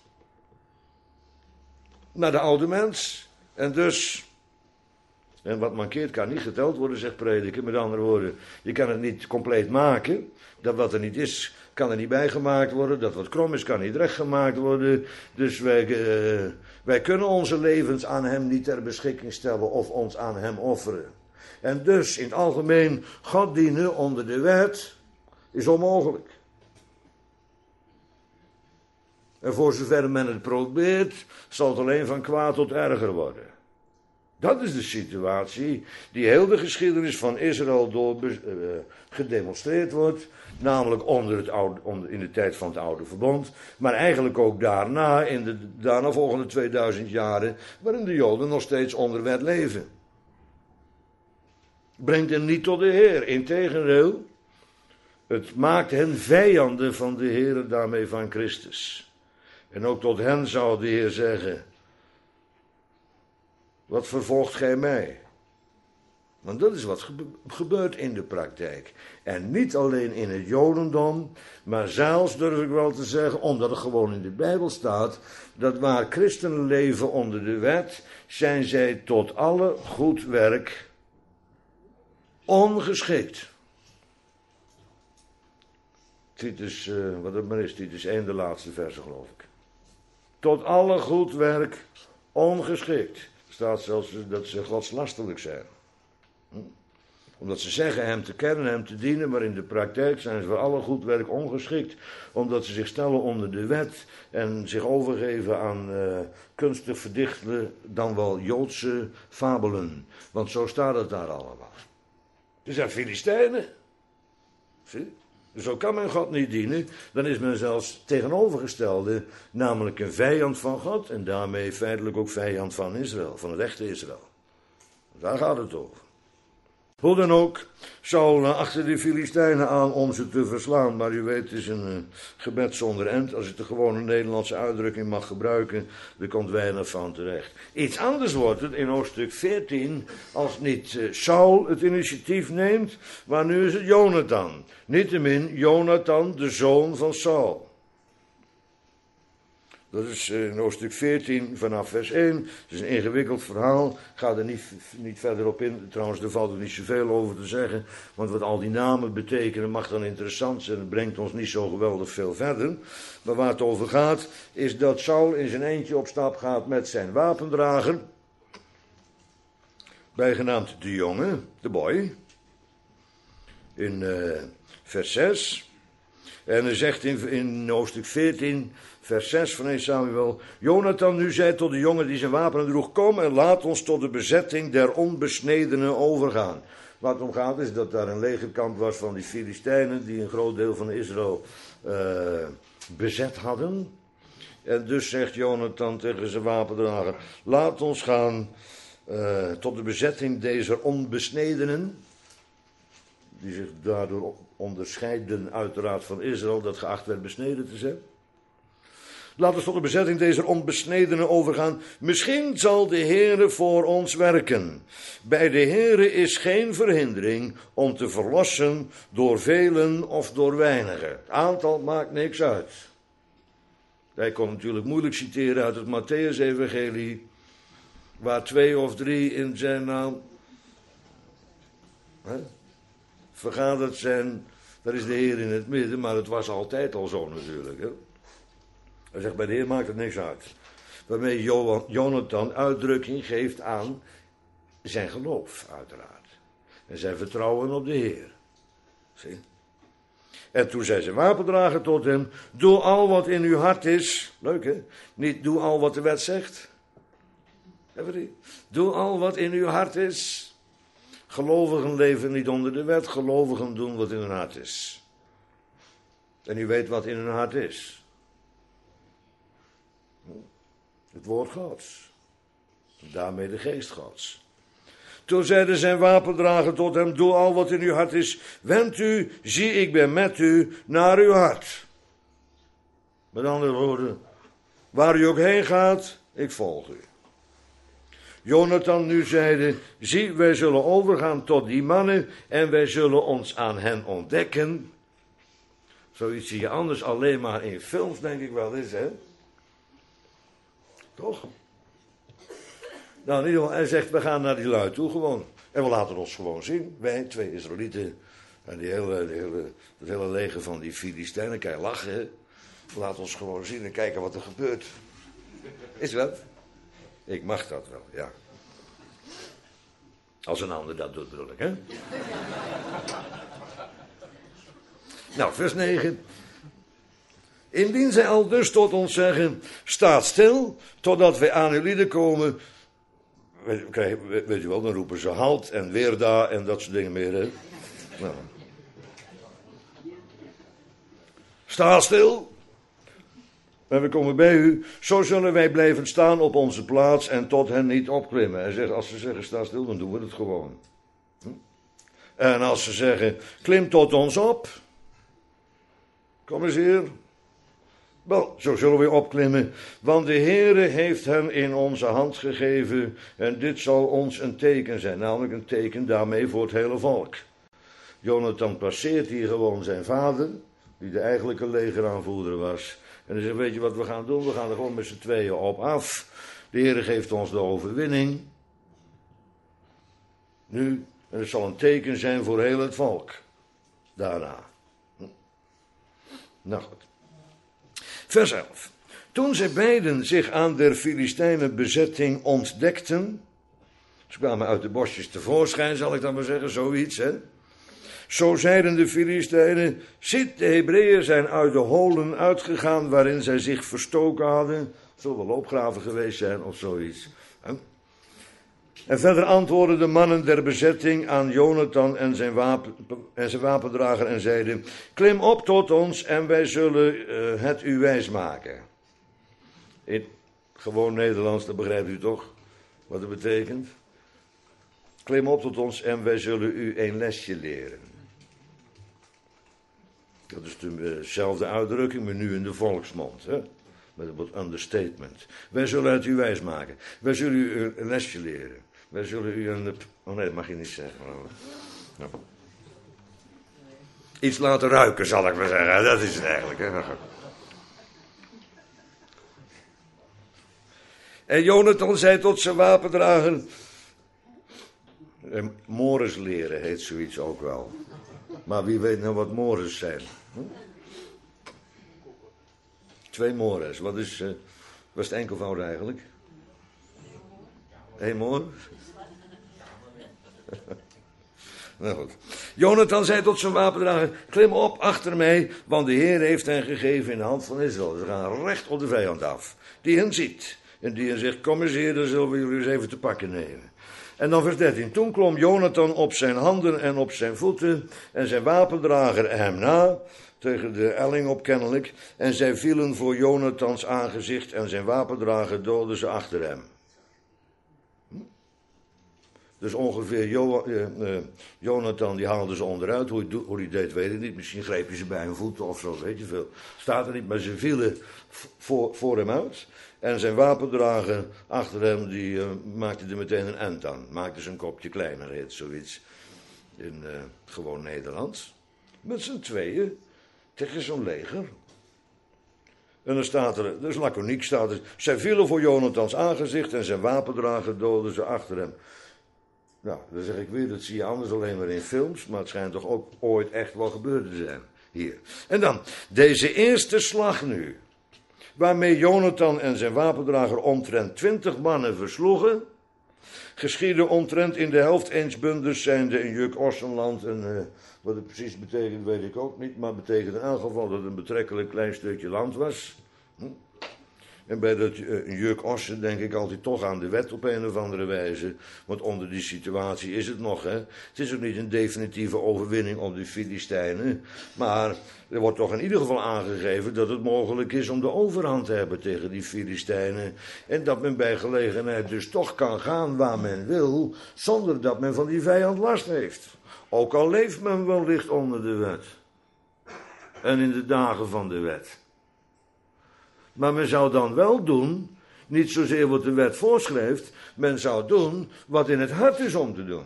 Naar de oude mens. En wat mankeert kan niet geteld worden, zegt prediker. Met andere woorden, je kan het niet compleet maken. Dat wat er niet is, kan er niet bijgemaakt worden. Dat wat krom is, kan niet rechtgemaakt worden. Dus wij kunnen onze levens aan hem niet ter beschikking stellen of ons aan hem offeren. En dus in het algemeen, God dienen onder de wet is onmogelijk. En voor zover men het probeert, zal het alleen van kwaad tot erger worden. Dat is de situatie die heel de geschiedenis van Israël gedemonstreerd wordt. Namelijk in de tijd van het oude verbond. Maar eigenlijk ook daarna, in de daarna volgende 2000 jaren, waarin de Joden nog steeds onder wet leven. Brengt hen niet tot de Heer. Integendeel, het maakt hen vijanden van de Heer en daarmee van Christus. En ook tot hen zou de Heer zeggen, wat vervolgt gij mij? Want dat is wat gebeurt in de praktijk. En niet alleen in het Jodendom, maar zelfs durf ik wel te zeggen, omdat het gewoon in de Bijbel staat, dat waar christenen leven onder de wet, zijn zij tot alle goed werk ongeschikt. Titus, wat het maar is, Titus 1, de laatste verse geloof ik. Tot alle goed werk ongeschikt. Er staat zelfs dat ze godslasterlijk zijn. Omdat ze zeggen hem te kennen, hem te dienen, maar in de praktijk zijn ze voor alle goed werk ongeschikt. Omdat ze zich stellen onder de wet en zich overgeven aan kunstig verdichte, dan wel Joodse fabelen. Want zo staat het daar allemaal. Het zijn Filistijnen. Zie? Dus zo kan men God niet dienen. Dan is men zelfs tegenovergestelde, namelijk een vijand van God. En daarmee feitelijk ook vijand van Israël, van het echte Israël. Daar gaat het over. Hoe dan ook, Saul achter de Filistijnen aan om ze te verslaan. Maar u weet, het is een gebed zonder end. Als ik de gewone Nederlandse uitdrukking mag gebruiken, er komt weinig van terecht. Iets anders wordt het in hoofdstuk 14, als niet Saul het initiatief neemt, maar nu is het Jonathan. Niettemin Jonathan, de zoon van Saul. Dat is in hoofdstuk 14 vanaf vers 1. Het is een ingewikkeld verhaal. Ik ga er niet verder op in. Trouwens, er valt er niet zoveel over te zeggen. Want wat al die namen betekenen mag dan interessant zijn. Het brengt ons niet zo geweldig veel verder. Maar waar het over gaat, is dat Saul in zijn eentje op stap gaat met zijn wapendrager. Bijgenaamd de jongen, de boy. In vers 6. En hij zegt in hoofdstuk 14... vers 6 van 1 Samuel. Jonathan nu zei tot de jongen die zijn wapenen droeg: kom en laat ons tot de bezetting der onbesnedenen overgaan. Waar het om gaat is dat daar een legerkamp was van die Filistijnen, die een groot deel van Israël bezet hadden. En dus zegt Jonathan tegen zijn wapendrager: laat ons gaan tot de bezetting deze onbesnedenen, die zich daardoor onderscheiden uiteraard van Israël, dat geacht werd besneden te zijn. Laat ons tot de bezetting deze onbesnedenen overgaan. Misschien zal de Heere voor ons werken. Bij de Heere is geen verhindering om te verlossen door velen of door weinigen. Het aantal maakt niks uit. Hij kon natuurlijk moeilijk citeren uit het Mattheüs-evangelie, waar 2 of 3 in zijn naam vergaderd zijn. Daar is de Heer in het midden, maar het was altijd al zo natuurlijk. Hè? Hij zegt, bij de Heer maakt het niks uit. Waarmee Jonathan uitdrukking geeft aan zijn geloof, uiteraard. En zijn vertrouwen op de Heer. Zie? En toen zei zijn wapendrager tot hem: doe al wat in uw hart is. Leuk hè? Niet doe al wat de wet zegt. Doe al wat in uw hart is. Gelovigen leven niet onder de wet. Gelovigen doen wat in hun hart is. En u weet wat in hun hart is. Het woord Gods. Daarmee de geest Gods. Toen zeide zijn wapendrager tot hem: doe al wat in uw hart is. Wend u, zie ik ben met u, naar uw hart. Met andere woorden, waar u ook heen gaat, ik volg u. Jonathan nu zeide: zie, wij zullen overgaan tot die mannen en wij zullen ons aan hen ontdekken. Zoiets zie je anders alleen maar in films, denk ik wel eens, hè? Toch? Nou, in ieder geval, hij zegt, we gaan naar die lui toe gewoon. En we laten ons gewoon zien. Wij, 2 Israëlieten. En het hele leger van die Filistijnen. Kan je lachen, hè? We laten ons gewoon zien en kijken wat er gebeurt. Is dat? Ik mag dat wel, ja. Als een ander dat doet, bedoel ik, hè? Nou, vers 9. Indien zij al dus tot ons zeggen: staat stil, totdat wij aan uw lieden komen. Weet je wel, dan roepen ze halt en weerda en dat soort dingen meer. Hè? Nou. Sta stil. En we komen bij u. Zo zullen wij blijven staan op onze plaats en tot hen niet opklimmen. Hij zegt, als ze zeggen sta stil, dan doen we het gewoon. En als ze zeggen klim tot ons op. Kom eens hier. Wel, zo zullen we opklimmen, want de Heere heeft hen in onze hand gegeven en dit zal ons een teken zijn, namelijk een teken daarmee voor het hele volk. Jonathan passeert hier gewoon zijn vader, die de eigenlijke legeraanvoerder was. En hij zegt, weet je wat we gaan doen? We gaan er gewoon met z'n tweeën op af. De Heere geeft ons de overwinning. Nu, en het zal een teken zijn voor heel het volk. Daarna. Nou goed. Vers 11. Toen zij beiden zich aan der Filistijnen bezetting ontdekten. Ze kwamen uit de bosjes tevoorschijn, zal ik dan maar zeggen, zoiets, hè. Zo zeiden de Filistijnen: ziet, de Hebreeën zijn uit de holen uitgegaan waarin zij zich verstoken hadden. Zullen wel loopgraven geweest zijn of zoiets. Hè? En verder antwoordden de mannen der bezetting aan Jonathan en zijn wapendrager en zeiden: klim op tot ons en wij zullen het u wijsmaken. In gewoon Nederlands, dat begrijpt u toch, wat het betekent? Klim op tot ons en wij zullen u een lesje leren. Dat is dezelfde uitdrukking, maar nu in de volksmond. Hè? Met wat understatement. Wij zullen het u wijs maken. Wij zullen u een lesje leren. Wij zullen u een... Oh nee, dat mag je niet zeggen. Nou. Iets laten ruiken, zal ik maar zeggen. Dat is het eigenlijk. Hè? En Jonathan zei tot zijn wapendrager... Mores leren heet zoiets ook wel. Maar wie weet nou wat mores zijn? 2 mores. Wat is het enkelvoud eigenlijk? 1 mores? Nou goed. Jonathan zei tot zijn wapendrager, klim op achter mij, want de Heer heeft hen gegeven in de hand van Israël. Ze gaan recht op de vijand af, die hen ziet. En die hen zegt, kom eens hier, dan zullen we jullie eens even te pakken nemen. En dan vers 13. Toen klom Jonathan op zijn handen en op zijn voeten en zijn wapendrager hem na, tegen de elling op kennelijk, en zij vielen voor Jonathans aangezicht en zijn wapendrager doodden ze achter hem. Dus ongeveer Jonathan, die haalde ze onderuit. Hoe hij deed, weet ik niet. Misschien greep hij ze bij hun voeten of zo, weet je veel. Staat er niet, maar ze vielen voor hem uit. En zijn wapendrager achter hem, die maakte er meteen een eind aan. Maakte ze een kopje kleiner, heet zoiets. In gewoon Nederlands. Met z'n tweeën tegen zo'n leger. En dan staat er, dus laconiek staat er, zij vielen voor Jonathans aangezicht en zijn wapendrager doodden ze achter hem. Nou, dan zeg ik weer, dat zie je anders alleen maar in films, maar het schijnt toch ook ooit echt wel gebeurd te zijn hier. En dan, deze eerste slag nu, waarmee Jonathan en zijn wapendrager omtrent 20 mannen versloegen, geschiedde omtrent in de helft eens bunders zijnde een juk ossenland. En wat het precies betekent weet ik ook niet, maar het betekent in elk geval dat het een betrekkelijk klein stukje land was. En bij dat een juk ossen denk ik altijd toch aan de wet op een of andere wijze. Want onder die situatie is het nog, hè. Het is ook niet een definitieve overwinning op de Filistijnen. Maar er wordt toch in ieder geval aangegeven dat het mogelijk is om de overhand te hebben tegen die Filistijnen. En dat men bij gelegenheid dus toch kan gaan waar men wil, zonder dat men van die vijand last heeft. Ook al leeft men wellicht onder de wet. En in de dagen van de wet. Maar men zou dan wel doen, niet zozeer wat de wet voorschrijft, men zou doen wat in het hart is om te doen.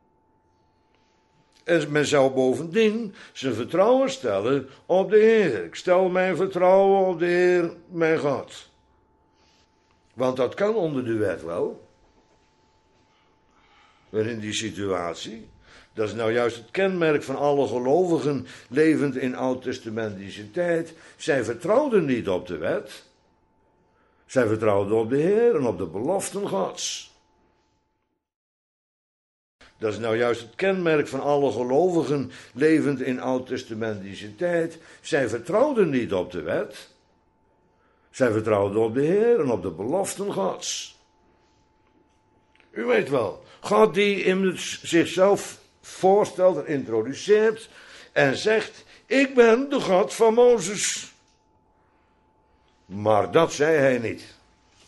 En men zou bovendien zijn vertrouwen stellen op de Heer. Ik stel mijn vertrouwen op de Heer, mijn God. Want dat kan onder de wet wel. Maar in die situatie, dat is nou juist het kenmerk van alle gelovigen levend in oud-testamentische tijd. Zij vertrouwden niet op de wet. Zij vertrouwden op de Heer en op de beloften Gods. Dat is nou juist het kenmerk van alle gelovigen levend in oud-testamentische tijd. Zij vertrouwden niet op de wet. Zij vertrouwden op de Heer en op de beloften Gods. U weet wel, God die zichzelf voorstelt en introduceert en zegt, ik ben de God van Mozes. Maar dat zei hij niet.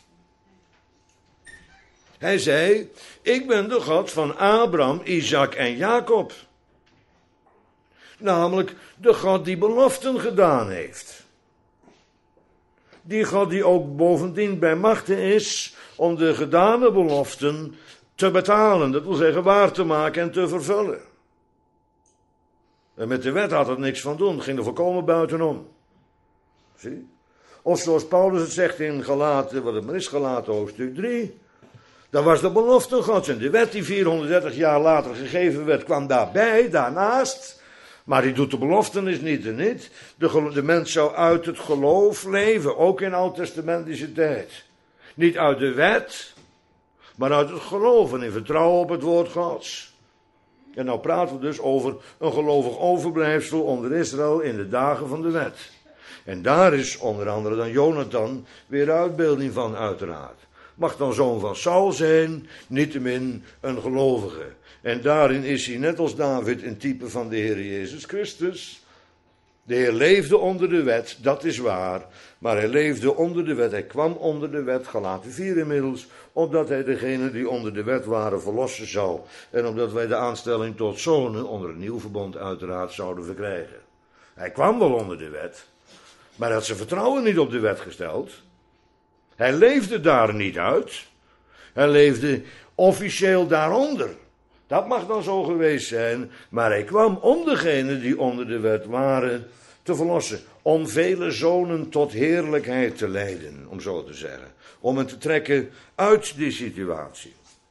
Hij zei, ik ben de God van Abraham, Isaac en Jacob. Namelijk de God die beloften gedaan heeft. Die God die ook bovendien bij machte is om de gedane beloften te betalen. Dat wil zeggen waar te maken en te vervullen. En met de wet had het niks van doen, ging er volkomen buitenom. Zie? Of zoals Paulus het zegt in Galaten, wat het maar is, Galaten hoofdstuk 3. Dat was de belofte Gods. En de wet die 430 jaar later gegeven werd, kwam daarbij, daarnaast. Maar die doet de beloftenis niet en niet. De mens zou uit het geloof leven, ook in oud-testamentische tijd. Niet uit de wet, maar uit het geloof en in vertrouwen op het woord Gods. En nou praten we dus over een gelovig overblijfsel onder Israël in de dagen van de wet. En daar is onder andere dan Jonathan weer uitbeelding van uiteraard. Mag dan zoon van Saul zijn, niettemin een gelovige. En daarin is hij net als David een type van de Heer Jezus Christus. De Heer leefde onder de wet, dat is waar. Maar hij leefde onder de wet, hij kwam onder de wet, Galaten 4 inmiddels, opdat hij degenen die onder de wet waren verlossen zou. En omdat wij de aanstelling tot zonen, onder het nieuw verbond uiteraard, zouden verkrijgen. Hij kwam wel onder de wet, maar hij had zijn vertrouwen niet op de wet gesteld. Hij leefde daar niet uit. Hij leefde officieel daaronder. Dat mag dan zo geweest zijn, maar hij kwam om degenen die onder de wet waren te verlossen. Om vele zonen tot heerlijkheid te leiden, om zo te zeggen. Om hen te trekken uit die situatie.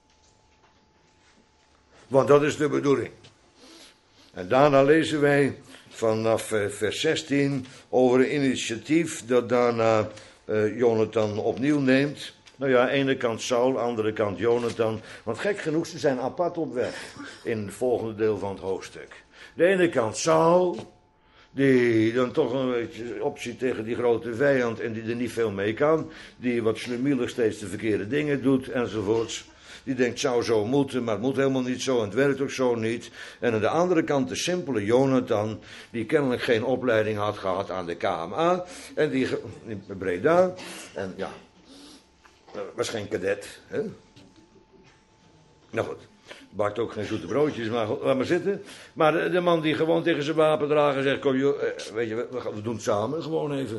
Want dat is de bedoeling. En daarna lezen wij vanaf vers 16 over een initiatief dat daarna Jonathan opnieuw neemt. Nou ja, ene kant Saul, andere kant Jonathan. Want gek genoeg, ze zijn apart op weg in het volgende deel van het hoofdstuk. De ene kant Saul, die dan toch een beetje opziet tegen die grote vijand en die er niet veel mee kan. Die wat slemielig steeds de verkeerde dingen doet enzovoorts. Die denkt, het zou zo moeten, maar het moet helemaal niet zo en het werkt ook zo niet. En aan de andere kant de simpele Jonathan, die kennelijk geen opleiding had gehad aan de KMA. En die in Breda, en ja, was geen kadet. Hè? Nou goed, bakt ook geen zoete broodjes, maar laat maar zitten. Maar de man die gewoon tegen zijn wapendrager zegt, kom joh, weet je, we doen het samen, gewoon even.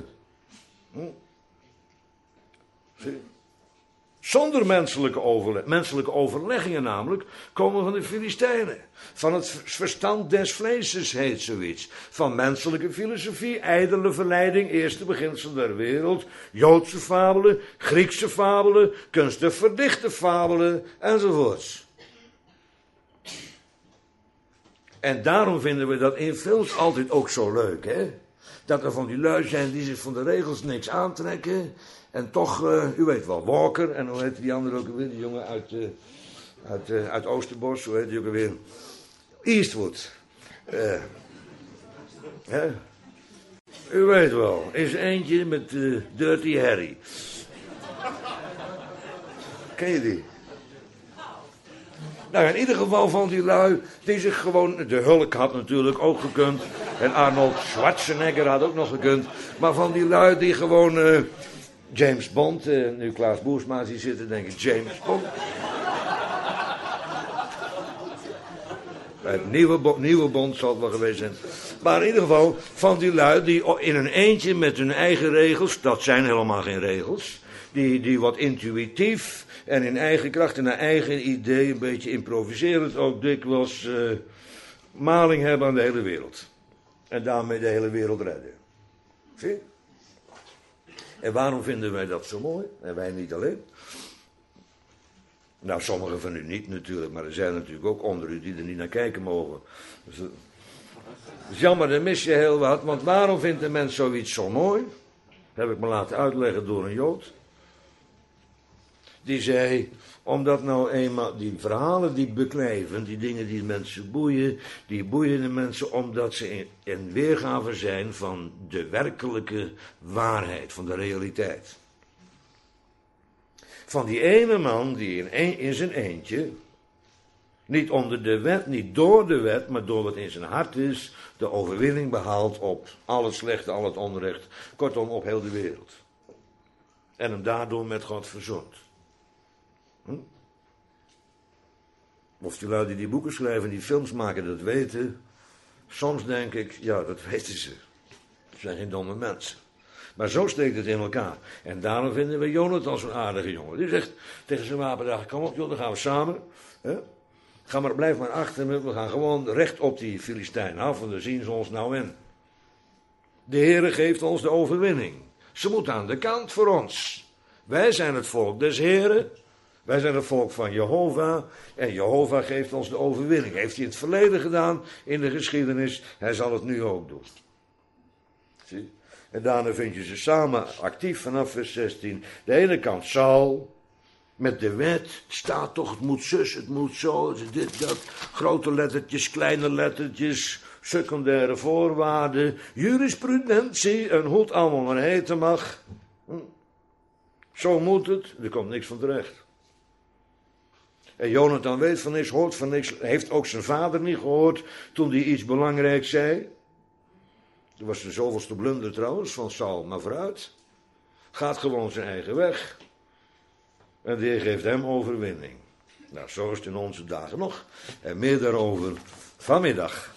Zie? Zonder menselijke overleggingen namelijk, komen van de Filistijnen. Van het verstand des vleeses heet zoiets. Van menselijke filosofie, ijdele verleiding, eerste beginsel der wereld. Joodse fabelen, Griekse fabelen, kunstig verdichte fabelen, enzovoorts. En daarom vinden we dat in films altijd ook zo leuk, hè? Dat er van die lui zijn die zich van de regels niks aantrekken. En toch, u weet wel, Walker, en hoe heet die andere ook alweer, die jongen uit Oosterbos, hoe heet die ook alweer? Eastwood. Hè? U weet wel, is eentje met Dirty Harry. Ken je die? Nou, in ieder geval van die lui, die zich gewoon, de Hulk had natuurlijk ook gekund, en Arnold Schwarzenegger had ook nog gekund, maar van die lui die gewoon... James Bond, nu Klaas Boersma ziet zitten, denk ik, James Bond. Het nieuwe Bond zal het wel geweest zijn. Maar in ieder geval, van die lui die in een eentje met hun eigen regels, dat zijn helemaal geen regels, die wat intuïtief en in eigen kracht en naar eigen idee, een beetje improviserend ook dikwijls maling hebben aan de hele wereld. En daarmee de hele wereld redden. Zie je? En waarom vinden wij dat zo mooi? En wij niet alleen. Nou, sommigen van u niet natuurlijk, maar er zijn natuurlijk ook onder u die er niet naar kijken mogen. Dus, jammer, dan mis je heel wat, want waarom vindt een mens zoiets zo mooi? Heb ik me laten uitleggen door een Jood. Die zei, omdat nou eenmaal die verhalen die beklijven, die dingen die mensen boeien, die boeien de mensen omdat ze een weergave zijn van de werkelijke waarheid, van de realiteit. Van die ene man die in zijn eentje, niet onder de wet, niet door de wet, maar door wat in zijn hart is, de overwinning behaalt op al het slechte, al het onrecht, kortom op heel de wereld. En hem daardoor met God verzoent. Of die lui die boeken schrijven, die films maken, dat weten. Soms denk ik, ja, dat weten ze. Ze zijn geen domme mensen. Maar zo steekt het in elkaar. En daarom vinden we Jonathan zo'n aardige jongen. Die zegt tegen zijn wapendrager, kom op joh, dan gaan we samen. Hè? Blijf maar achter me, we gaan gewoon recht op die Filistijnen af. En dan zien ze ons nou in. De Heere geeft ons de overwinning. Ze moeten aan de kant voor ons. Wij zijn het volk des Heeren. Wij zijn het volk van Jehovah en Jehovah geeft ons de overwinning. Heeft hij in het verleden gedaan, in de geschiedenis, hij zal het nu ook doen. Zie? En daarna vind je ze samen actief vanaf vers 16. De ene kant Saul, met de wet, het staat toch, het moet zus, het moet zo, dit, dat, grote lettertjes, kleine lettertjes, secundaire voorwaarden, jurisprudentie en hoe het allemaal maar heten mag. Zo moet het, er komt niks van terecht. En Jonathan weet van niks, hoort van niks, heeft ook zijn vader niet gehoord toen hij iets belangrijks zei. Dat was de zoveelste blunder trouwens van Saul, maar vooruit. Gaat gewoon zijn eigen weg. En de Heer geeft hem overwinning. Nou, zo is het in onze dagen nog. En meer daarover vanmiddag.